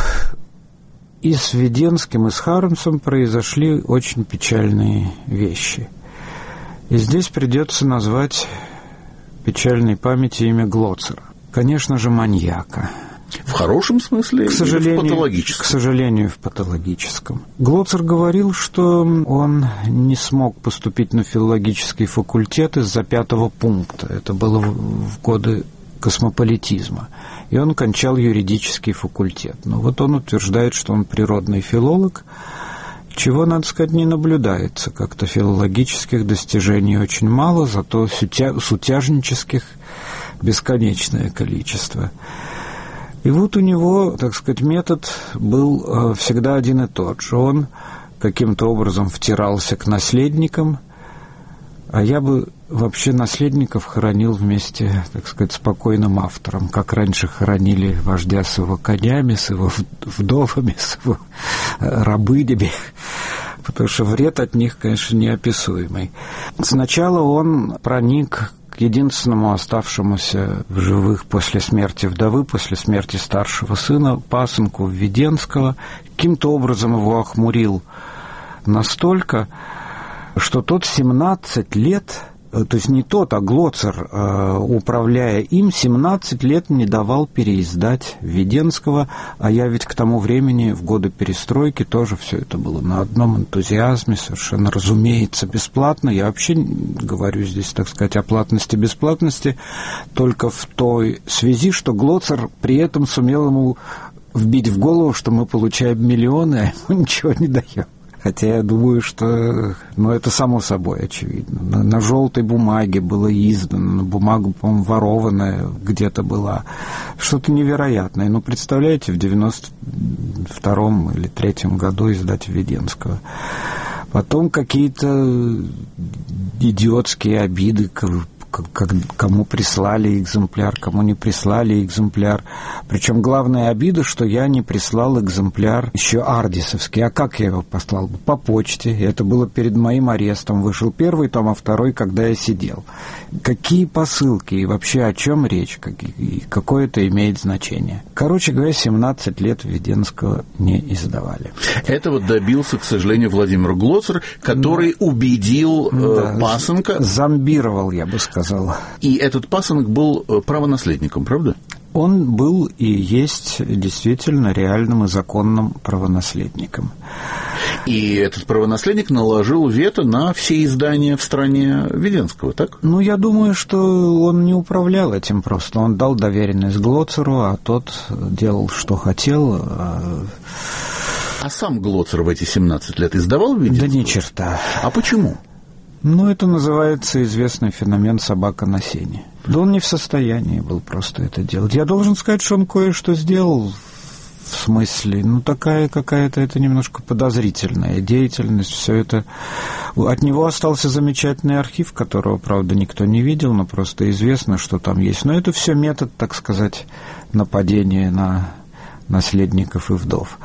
Speaker 3: и с Введенским, и с Хармсом произошли очень печальные вещи. И здесь придется назвать печальной памяти имя Глоцера. Конечно же, маньяка.
Speaker 1: В хорошем смысле
Speaker 3: к сожалению,
Speaker 1: или в патологическом?
Speaker 3: К сожалению, в патологическом. Глоцер говорил, что он не смог поступить на филологический факультет из-за пятого пункта. Это было в годы космополитизма. И он кончал юридический факультет. Но вот он утверждает, что он природный филолог, чего, надо сказать, не наблюдается. Как-то филологических достижений очень мало, зато сутя... сутяжнических бесконечное количество. И вот у него, так сказать, метод был всегда один и тот же. Он каким-то образом втирался к наследникам, а я бы вообще наследников хоронил вместе, так сказать, с покойным автором, как раньше хоронили вождя с его конями, с его вдовами, с его рабынями, потому что вред от них, конечно, неописуемый. Сначала он проник к единственному оставшемуся в живых после смерти вдовы, после смерти старшего сына, пасынку Введенского, каким-то образом его охмурил настолько, что тот семнадцать лет, то есть не тот, а Глоцер, управляя им, семнадцать лет не давал переиздать Введенского, а я ведь к тому времени, в годы перестройки, тоже все это было на одном энтузиазме, совершенно разумеется, бесплатно. Я вообще говорю здесь, так сказать, о платности-бесплатности только в той связи, что Глоцер при этом сумел ему вбить в голову, что мы получаем миллионы, а ему ничего не даем. Хотя я думаю, что ну, это само собой очевидно. На, на желтой бумаге было издано, на бумагу, по-моему, ворованная где-то была. Что-то невероятное. Ну, представляете, в девяносто втором или третьем году издать Введенского. Потом какие-то идиотские обиды, кому прислали экземпляр, кому не прислали экземпляр. Причем главная обида, что я не прислал экземпляр еще ардисовский. А как я его послал? По почте. И это было перед моим арестом. Вышел первый том, а второй, когда я сидел. Какие посылки и вообще о чем речь? И какое это имеет значение? Короче говоря, семнадцать лет Введенского не издавали.
Speaker 1: Этого добился, к сожалению, Владимир Глоцер, который да. убедил да, э, пасынка.
Speaker 3: Зомбировал, я бы сказал.
Speaker 1: И этот пасынок был правонаследником, правда?
Speaker 3: Он был и есть действительно реальным и законным правонаследником.
Speaker 1: И этот правонаследник наложил вето на все издания в стране Введенского, так?
Speaker 3: Ну, я думаю, что он не управлял этим просто. Он дал доверенность Глоцеру, а тот делал, что хотел. А,
Speaker 1: а сам Глоцер в эти семнадцать лет издавал Введенского?
Speaker 3: Да ни черта.
Speaker 1: А почему?
Speaker 3: Ну, это называется известный феномен «собака на сене». Да он не в состоянии был просто это делать. Я должен сказать, что он кое-что сделал, в смысле, ну, такая какая-то это немножко подозрительная деятельность, все это. От него остался замечательный архив, которого, правда, никто не видел, но просто известно, что там есть. Но это все метод, так сказать, нападения на наследников и вдов.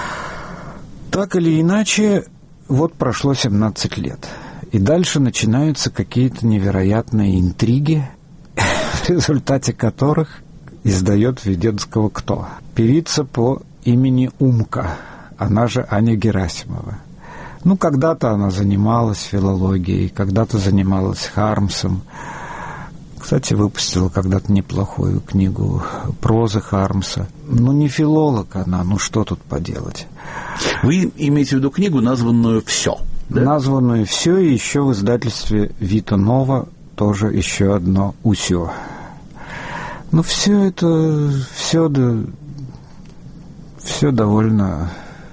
Speaker 3: Так или иначе, вот прошло семнадцать лет. И дальше начинаются какие-то невероятные интриги, в результате которых издает Введенского кто? Певица по имени Умка, она же Аня Герасимова. Ну, когда-то она занималась филологией, когда-то занималась Хармсом. Кстати, выпустила когда-то неплохую книгу прозы Хармса. Ну, не филолог она, ну что тут поделать?
Speaker 1: Вы имеете в виду книгу, названную «Все»? Да?
Speaker 3: Названную «Все», и еще в издательстве «Вита Нова» тоже еще одно «Усё». Ну, все это, все, да, все довольно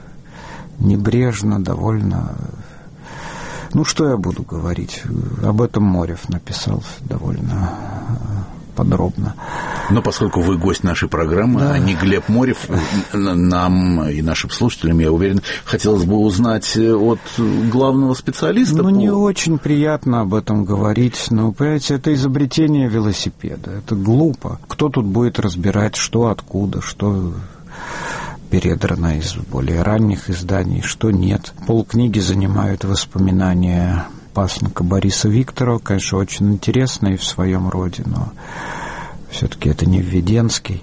Speaker 3: небрежно, довольно... Ну, что я буду говорить? Об этом Морев написал довольно подробно.
Speaker 1: Но поскольку вы гость нашей программы, да. а не Глеб Морев, нам и нашим слушателям, я уверен, хотелось бы узнать от главного специалиста.
Speaker 3: Ну,
Speaker 1: по...
Speaker 3: не очень приятно об этом говорить, но, понимаете, это изобретение велосипеда, это глупо. Кто тут будет разбирать, что, откуда, что передрано из более ранних изданий, что нет. Полкниги занимают воспоминания пасынка Бориса Викторова, конечно, очень интересные в своем роде, но все-таки это не Введенский.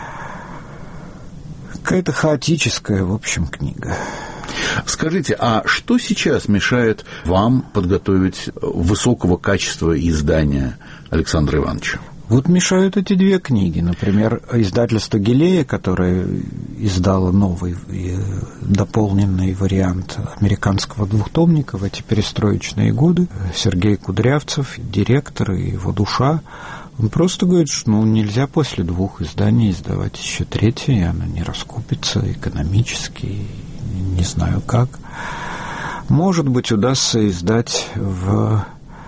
Speaker 3: Какая-то хаотическая, в общем, книга.
Speaker 1: Скажите, а что сейчас мешает вам подготовить высокого качества издания Александра Ивановича?
Speaker 3: Вот мешают эти две книги. Например, издательство «Гилея», которое издало новый и дополненный вариант американского двухтомника в эти перестроечные годы. Сергей Кудрявцев, директор и его душа, он просто говорит, что ну, нельзя после двух изданий издавать еще третье, и оно не раскупится экономически, не знаю как. Может быть, удастся издать в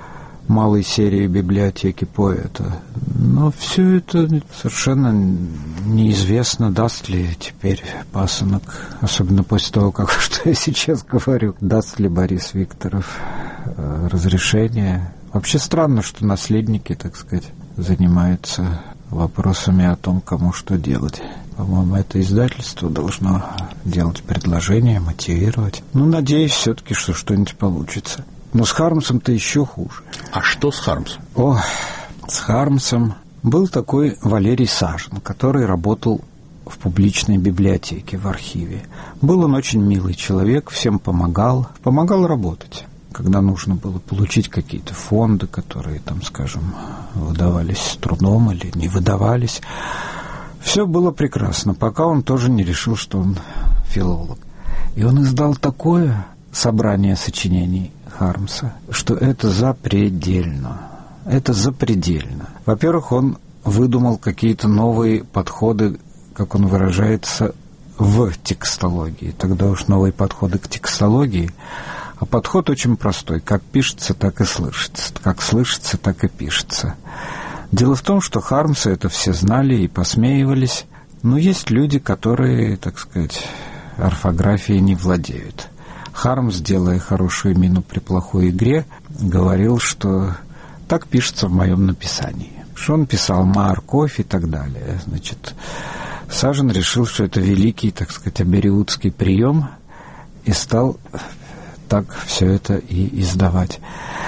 Speaker 3: малой серии библиотеки поэта. Но все это совершенно неизвестно, даст ли теперь пасынок, особенно после того, как, что я сейчас говорю, даст ли Борис Викторов разрешение. Вообще странно, что наследники, так сказать, занимаются вопросами о том, кому что делать. По-моему, это издательство должно делать предложение, мотивировать. Ну, надеюсь все-таки, что что-нибудь получится. Но с Хармсом-то еще хуже.
Speaker 1: А что с Хармсом?
Speaker 3: О, с Хармсом был такой Валерий Сажин, который работал в публичной библиотеке, в архиве. Был он очень милый человек, всем помогал. Помогал работать, когда нужно было получить какие-то фонды, которые, там, скажем, выдавались с трудом или не выдавались. Все было прекрасно, пока он тоже не решил, что он филолог. И он издал такое собрание сочинений Хармса, что это запредельно. Это запредельно. Во-первых, он выдумал какие-то новые подходы, как он выражается, в текстологии. Тогда уж новые подходы к текстологии. А подход очень простой. Как пишется, так и слышится. Как слышится, так и пишется. Дело в том, что Хармса это все знали и посмеивались, но есть люди, которые, так сказать, орфографией не владеют. Хармс, делая хорошую мину при плохой игре, говорил, что так пишется в моем написании. Что он писал «морковь» и так далее. Значит, Сажин решил, что это великий, так сказать, абериутский прием, и стал так все это и издавать.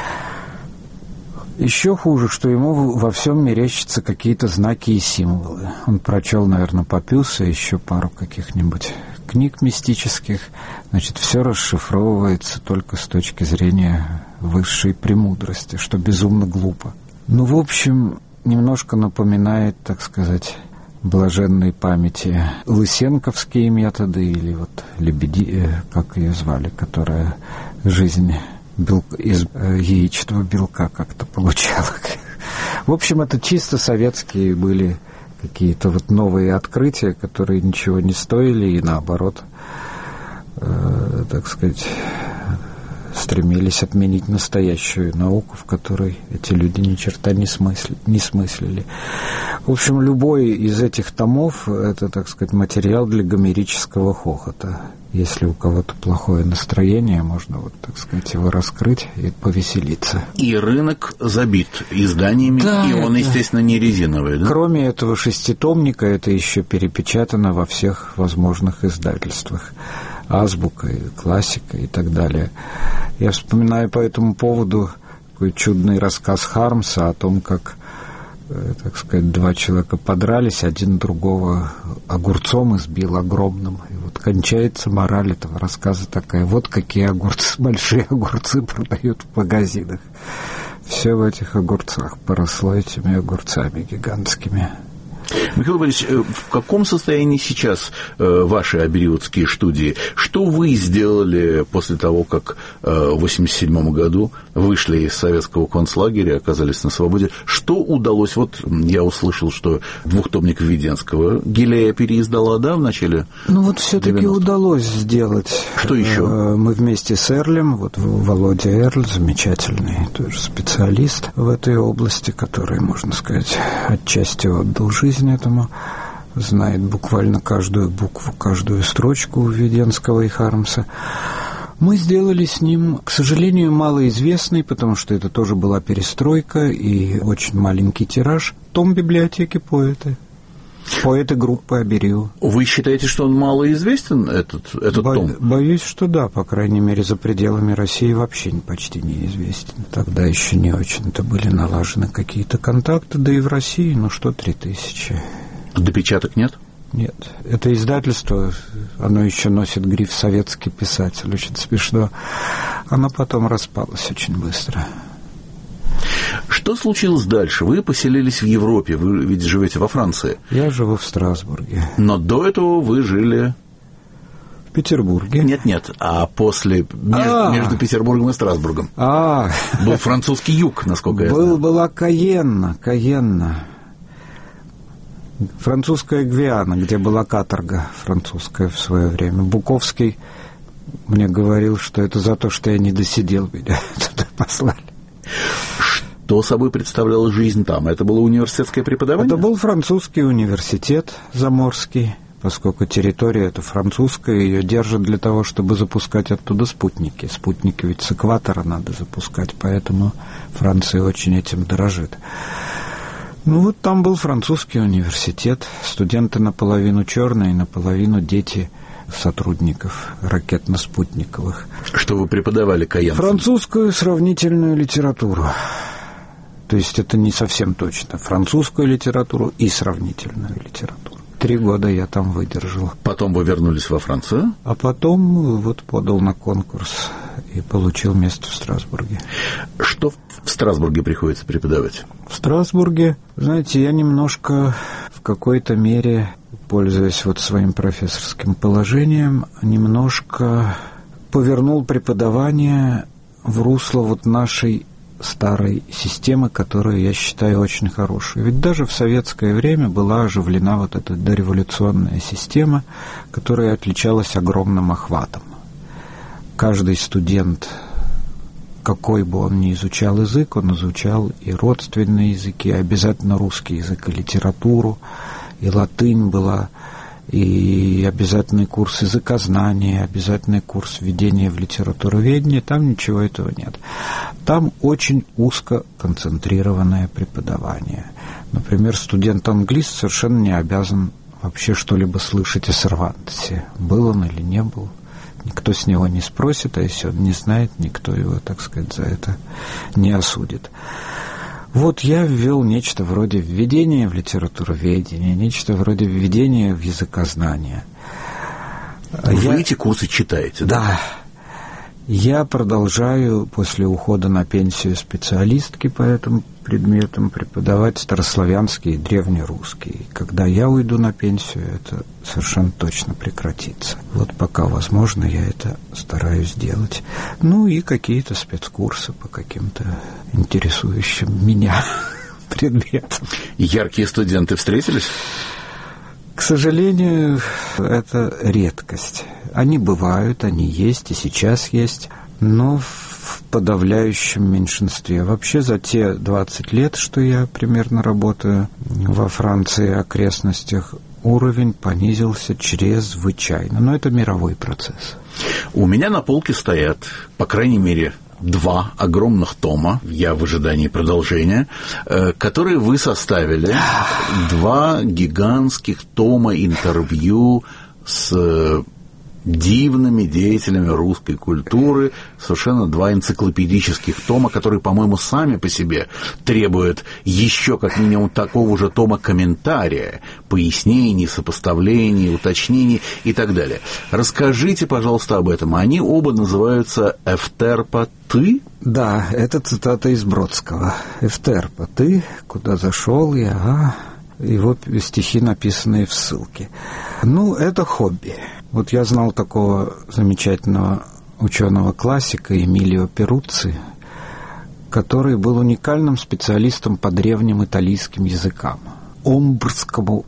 Speaker 3: Еще хуже, что ему во всем мерещатся какие-то знаки и символы. Он прочел, наверное, Папюса, еще пару каких-нибудь книг мистических. Значит, все расшифровывается только с точки зрения высшей премудрости, что безумно глупо. Ну, в общем, немножко напоминает, так сказать, блаженной памяти лысенковские методы или вот Лебеди, как ее звали, которая жизнь белка, из яичного белка как-то получала. В общем, это чисто советские были какие-то вот новые открытия, которые ничего не стоили и наоборот, э, так сказать, стремились отменить настоящую науку, в которой эти люди ни черта не, смысли, не смыслили. В общем, любой из этих томов — это, так сказать, материал для гомерического хохота. Если у кого-то плохое настроение, можно, вот, так сказать, его раскрыть и повеселиться.
Speaker 1: И рынок забит изданиями, да, и он, это... естественно, не резиновый. Да?
Speaker 3: Кроме этого шеститомника, это еще перепечатано во всех возможных издательствах. Азбука, классика и так далее. Я вспоминаю по этому поводу такой чудный рассказ Хармса о том, как, так сказать, два человека подрались, один другого огурцом избил огромным. И вот кончается мораль этого рассказа такая: вот какие огурцы, большие огурцы продают в магазинах. Все в этих огурцах поросло этими огурцами гигантскими.
Speaker 1: Михаил Борисович, в каком состоянии сейчас ваши абериутские студии? Что вы сделали после того, как в восемьдесят седьмом году вышли из советского концлагеря, оказались на свободе? Что удалось? Вот я услышал, что двухтомник Введенского Гилея переиздала, да, в начале?
Speaker 3: Ну вот все-таки удалось сделать.
Speaker 1: Что еще?
Speaker 3: Мы вместе с Эрлем, вот Володя Эрль, замечательный тоже специалист в этой области, который, можно сказать, отчасти отдал жизнь этому, знает буквально каждую букву, каждую строчку Введенского и Хармса. Мы сделали с ним, к сожалению, малоизвестный, потому что это тоже была перестройка и очень маленький тираж, том библиотеки поэты. Поэты группы Абериу.
Speaker 1: Вы считаете, что он малоизвестен, этот, этот
Speaker 3: Бо-
Speaker 1: том?
Speaker 3: Боюсь, что да, по крайней мере, за пределами России вообще почти неизвестен. Тогда еще не очень-то были налажены какие-то контакты, да и в России, ну что, три тысячи.
Speaker 1: Допечаток нет?
Speaker 3: Нет. Это издательство, оно еще носит гриф «Советский писатель», очень смешно. Оно потом распалось очень быстро.
Speaker 1: Что случилось дальше? Вы поселились в Европе, вы ведь живете во Франции.
Speaker 3: Я живу в Страсбурге.
Speaker 1: Но до этого вы жили...
Speaker 3: В Петербурге.
Speaker 1: Нет-нет, а после, между, между Петербургом и Страсбургом.
Speaker 3: А.
Speaker 1: Был французский юг, насколько я
Speaker 3: Был,
Speaker 1: знаю.
Speaker 3: Была Каенна, Каенна. Французская Гвиана, где была каторга французская в свое время. Буковский мне говорил, что это за то, что я не досидел, меня туда послали.
Speaker 1: Что собой представляла жизнь там? Это было университетское преподавание?
Speaker 3: Это был французский университет заморский, поскольку территория эта французская, ее держат для того, чтобы запускать оттуда спутники. Спутники ведь с экватора надо запускать, поэтому Франция очень этим дорожит. Ну вот там был французский университет, студенты наполовину черные, наполовину дети сотрудников ракетно-спутниковых.
Speaker 1: Что вы преподавали каянцам?
Speaker 3: Французскую сравнительную литературу. То есть это не совсем точно. Французскую литературу и сравнительную литературу. Три года я там выдержал.
Speaker 1: Потом вы вернулись во Францию?
Speaker 3: А потом вот подал на конкурс и получил место в Страсбурге.
Speaker 1: Что в Страсбурге приходится преподавать?
Speaker 3: В Страсбурге, знаете, я немножко в какой-то мере, пользуясь вот своим профессорским положением, немножко повернул преподавание в русло вот нашей старой системы, которую я считаю очень хорошей. Ведь даже в советское время была оживлена вот эта дореволюционная система, которая отличалась огромным охватом. Каждый студент, какой бы он ни изучал язык, он изучал и родственные языки, и обязательно русский язык, и литературу, и латынь была, и обязательный курс языкознания, обязательный курс введения в литературоведение. Там ничего этого нет. Там очень узко концентрированное преподавание. Например, студент-англист совершенно не обязан вообще что-либо слышать о Сервантесе. Был он или не был. Никто с него не спросит, а если он не знает, никто его, так сказать, за это не осудит. Вот я ввел нечто вроде введения в литературоведение, нечто вроде введения в языкознание.
Speaker 1: Вы
Speaker 3: я...
Speaker 1: эти курсы читаете, да?
Speaker 3: Да. Я продолжаю после ухода на пенсию специалистки по этим предметам преподавать старославянский и древнерусский. Когда я уйду на пенсию, это совершенно точно прекратится. Вот пока возможно, я это стараюсь делать. Ну и какие-то спецкурсы по каким-то интересующим меня предметам.
Speaker 1: Яркие студенты встретились?
Speaker 3: К сожалению, это редкость. Они бывают, они есть и сейчас есть, но в подавляющем меньшинстве. Вообще за те двадцать лет, что я примерно работаю во Франции и окрестностях, уровень понизился чрезвычайно. Но это мировой процесс.
Speaker 1: У меня на полке стоят, по крайней мере, два огромных тома, я в ожидании продолжения, которые вы составили. Два гигантских тома интервью с дивными деятелями русской культуры, совершенно два энциклопедических тома, которые, по-моему, сами по себе требуют еще как минимум такого же тома комментария, пояснений, сопоставлений, уточнений и так далее. Расскажите, пожалуйста, об этом. Они оба называются «Эвтерпа ты».
Speaker 3: Да, это цитата из Бродского. «Эвтерпа ты, куда зашел я, ага». Его стихи, написанные в ссылке. Ну, это хобби. Вот я знал такого замечательного ученого-классика Эмилио Перуцци, который был уникальным специалистом по древним итальянским языкам. Омбрскому,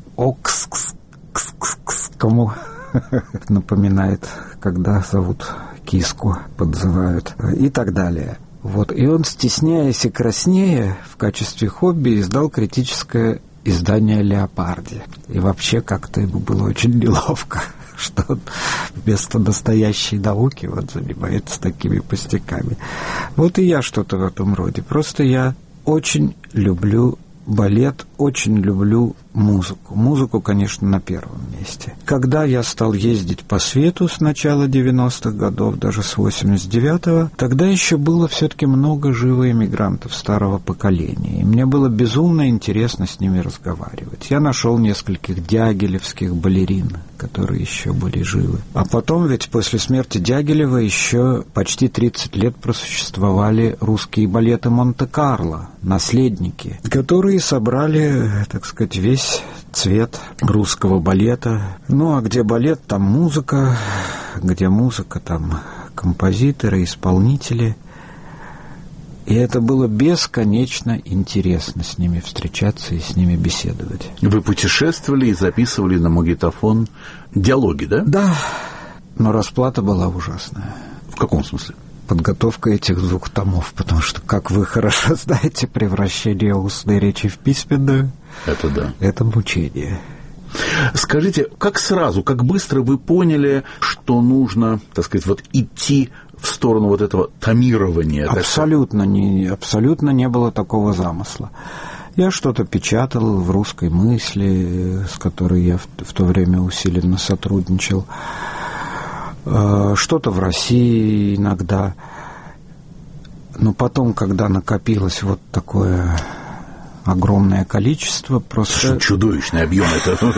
Speaker 3: окскскому, напоминает, когда зовут киску, подзывают, и так далее. Вот. И он, стесняясь и краснея, в качестве хобби издал критическое издание «Леопарди». И вообще как-то ему было очень неловко, что он вместо настоящей науки вот занимается такими пустяками. Вот и я что-то в этом роде. Просто я очень люблю балет, очень люблю музыку. Музыку, конечно, на первом месте. Когда я стал ездить по свету с начала девяностых годов, даже с восемьдесят девятого, тогда еще было все-таки много живых эмигрантов старого поколения. И мне было безумно интересно с ними разговаривать. Я нашел нескольких дягилевских балерин, которые еще были живы. А потом ведь после смерти Дягилева еще почти тридцать лет просуществовали русские балеты Монте-Карло, наследники, которые собрали, так сказать, весь цвет русского балета. Ну, а где балет, там музыка, где музыка, там композиторы, исполнители. И это было бесконечно интересно с ними встречаться и с ними беседовать.
Speaker 1: Вы путешествовали и записывали на магнитофон диалоги, да?
Speaker 3: Да, но расплата была ужасная.
Speaker 1: В каком смысле?
Speaker 3: подготовка этих двух томов, потому что, как вы хорошо знаете, превращение устной речи в письменную —
Speaker 1: это да.
Speaker 3: Это мучение.
Speaker 1: Скажите, как сразу, как быстро вы поняли, что нужно, так сказать, вот идти в сторону вот этого томирования?
Speaker 3: Абсолютно не, абсолютно не было такого замысла. Я что-то печатал в «Русской мысли», с которой я в, в то время усиленно сотрудничал, что-то в России иногда. Но потом, когда накопилось вот такое огромное количество, просто...
Speaker 1: Чудовищный объем это.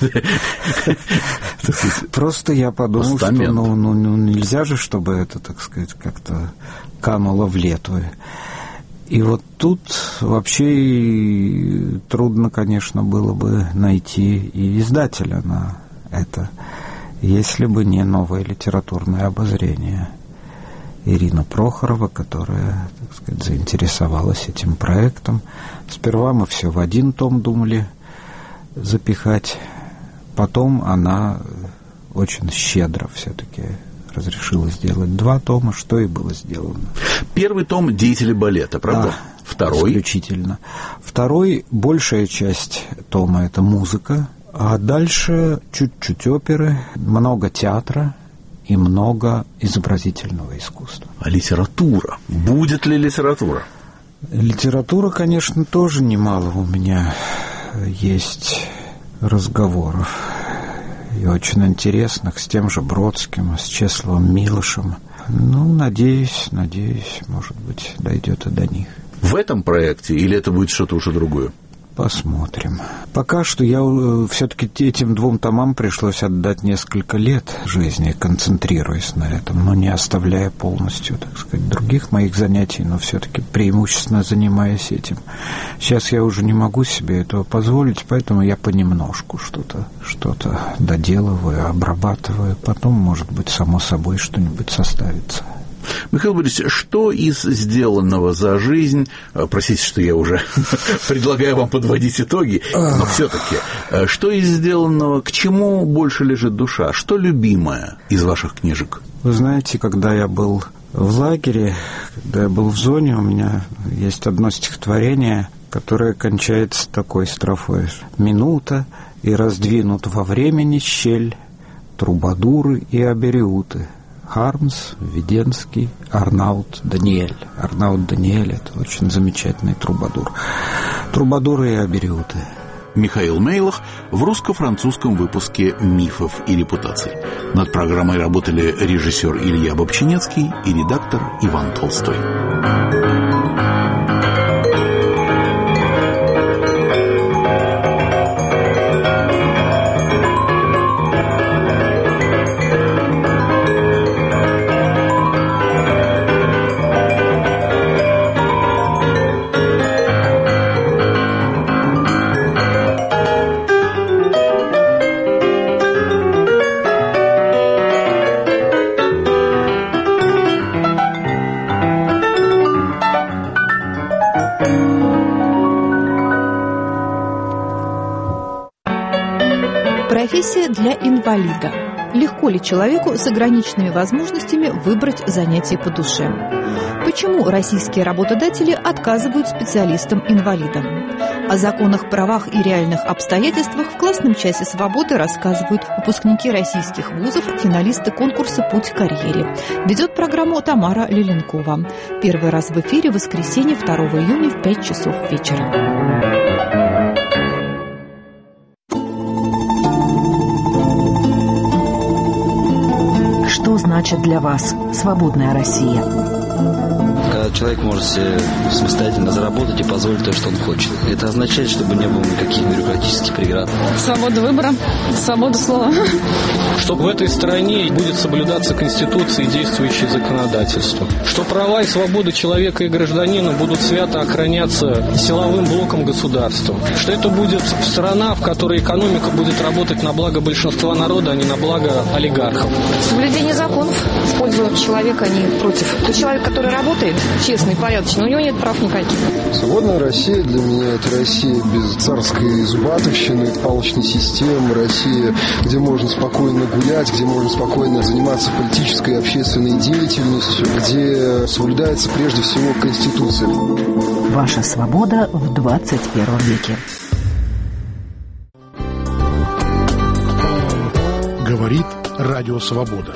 Speaker 3: Просто я подумал, что ну, ну, ну, нельзя же, чтобы это, так сказать, как-то кануло в лету. И вот тут вообще трудно, конечно, было бы найти и издателя на это, если бы не «Новое литературное обозрение». Ирина Прохорова, которая, так сказать, заинтересовалась этим проектом. Сперва мы все в один том думали запихать, потом она очень щедро все-таки разрешила сделать два тома, что и было сделано.
Speaker 1: Первый том «Деятели балета», правда?
Speaker 3: Да,
Speaker 1: второй?
Speaker 3: Исключительно. Второй, большая часть тома — это музыка, а дальше чуть-чуть оперы, много театра и много изобразительного искусства.
Speaker 1: А литература? Будет ли литература?
Speaker 3: Литература, конечно, тоже немало у меня есть разговоров. И очень интересных с тем же Бродским, с Чесловым Милошем. Ну, надеюсь, надеюсь, может быть, дойдет и до них.
Speaker 1: В этом проекте или это будет что-то уже другое?
Speaker 3: Посмотрим. Пока что я все-таки этим двум томам пришлось отдать несколько лет жизни, концентрируясь на этом, но не оставляя полностью, так сказать, других моих занятий, но все-таки преимущественно занимаясь этим. Сейчас я уже не могу себе этого позволить, поэтому я понемножку что-то, что-то доделываю, обрабатываю. Потом, может быть, само собой что-нибудь составится.
Speaker 1: Михаил Борисович, что из сделанного за жизнь, простите, что я уже предлагаю вам подводить итоги, но все-таки, что из сделанного, к чему больше лежит душа, что любимое из ваших книжек?
Speaker 3: Вы знаете, когда я был в лагере, когда я был в зоне, у меня есть одно стихотворение, которое кончается такой строфой: «Минута, и раздвинут во времени щель трубадуры и абериуты». Хармс, Веденский, Арнаут Даниэль. Арнаут Даниэль — это очень замечательный трубадур. Трубадуры и абериуты.
Speaker 1: Михаил Мейлах в русско-французском выпуске «Мифов и репутаций». Над программой работали режиссер Илья Бобчинецкий и редактор Иван Толстой.
Speaker 4: Профессия для инвалида. Легко ли человеку с ограниченными возможностями выбрать занятие по душе? Почему российские работодатели отказывают специалистам-инвалидам? О законах, правах и реальных обстоятельствах в классном часе свободы рассказывают выпускники российских вузов, финалисты конкурса «Путь к карьере». Ведет программу Тамара Леленкова. Первый раз в эфире в воскресенье второго июня в пять часов вечера. Что значит для вас свободная Россия?
Speaker 5: Когда человек может себе самостоятельно заработать и позволить то, что он хочет. Это означает, чтобы не было никаких бюрократических преград.
Speaker 6: Свобода выбора, свобода слова.
Speaker 7: Что в этой стране будет соблюдаться Конституция и действующее законодательство. Что права и свободы человека и гражданина будут свято охраняться силовым блоком государства. Что это будет страна, в которой экономика будет работать на благо большинства народа, а не на благо олигархов.
Speaker 6: Соблюдение законов в пользу человека, а не против. Тот человек, который работает честно и порядочно, у него нет прав никаких.
Speaker 8: Свободная Россия для меня — это Россия без царской зубатовщины. насыщенной палочной системой Россия, где можно спокойно гулять, где можно спокойно заниматься политической и общественной деятельностью, где соблюдается прежде всего Конституция.
Speaker 9: Ваша свобода в двадцать первом веке.
Speaker 10: Говорит Радио Свобода.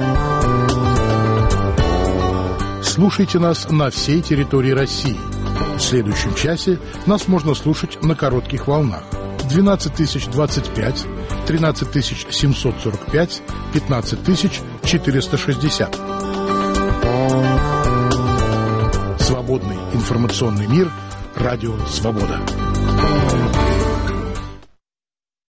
Speaker 10: Слушайте нас на всей территории России. В следующем часе нас можно слушать на коротких волнах. двенадцать тысяч двадцать пять, тринадцать тысяч семьсот сорок пять, пятнадцать тысяч четыреста шестьдесят. Свободный информационный мир. Радио Свобода.